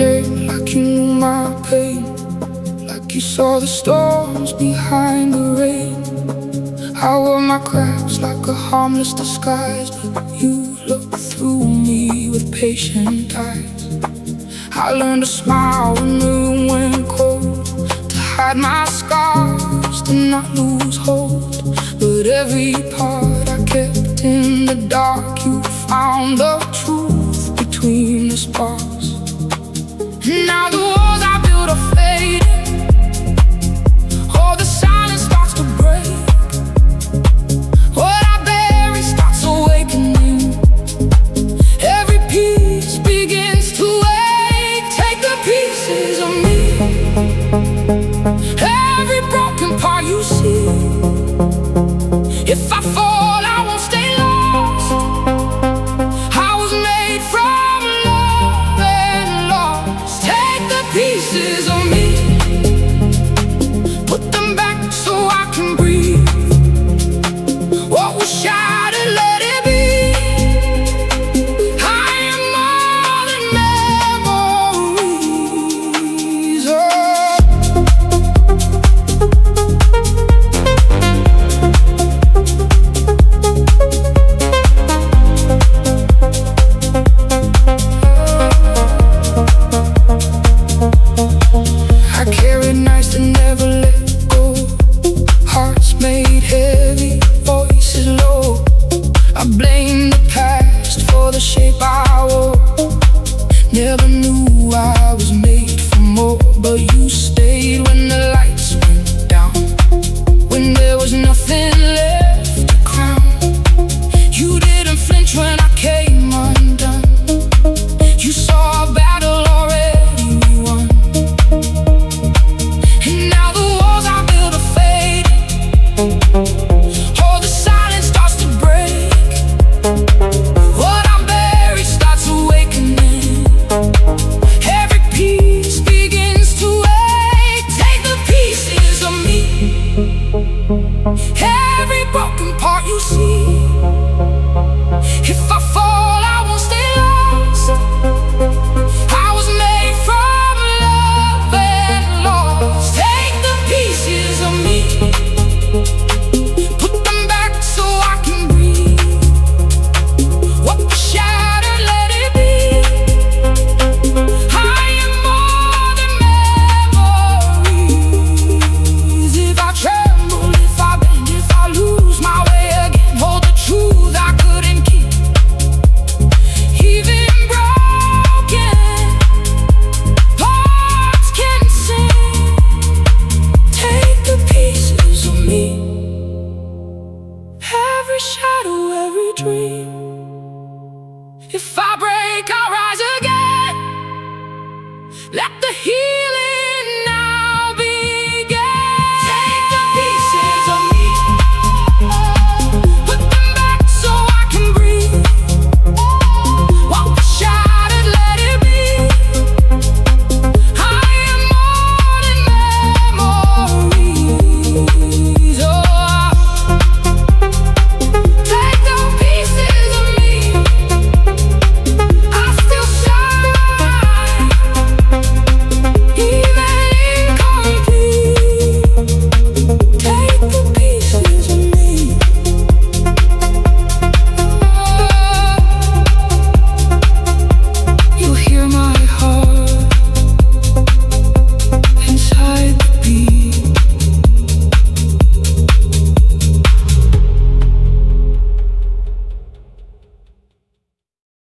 name like you knew my pain, like you saw the storms behind the rain. I wore my cracks like a harmless disguise, but you looked through me with patient eyes. I learned to smile when the room went cold, to hide my scars, to not lose hope. But every part I kept in the dark, you found the truth between the sparks. Now the walls I built are fading, all the silence starts to break. What I bury starts awakening, every piece begins to wake. Take the pieces of me, every broken part you see. If I fall, I won't stay lost. I was made from love and lost. Take the pieces of me, put them back so I can breathe. What was shattered, let it be. I am more than memories. I carried nights that never let go, hearts made heavy, voices low. I blame the past for the shape I wore. Never knew I was made for more, but you stayed when the lights went down, when there was nothing left to crown. You didn't flinch when I came undone. You saw a battle already won. And now the walls I built are fading, all the silence starts to break. What I bury starts awakening, every piece begins to wake. Take the pieces of me, every broken part you see. If I fall, I won't stay lost. I was made from love and lost. Take the pieces of me, put them back so I can breathe. What was shattered, let it be. I am more than memories. If I tremble, if I bend, if I lose my way again, hold the truth I couldn't keep. Even broken hearts can sing. Take the pieces of me, every shadow, every dream. If I break, I'll rise again. Let the heat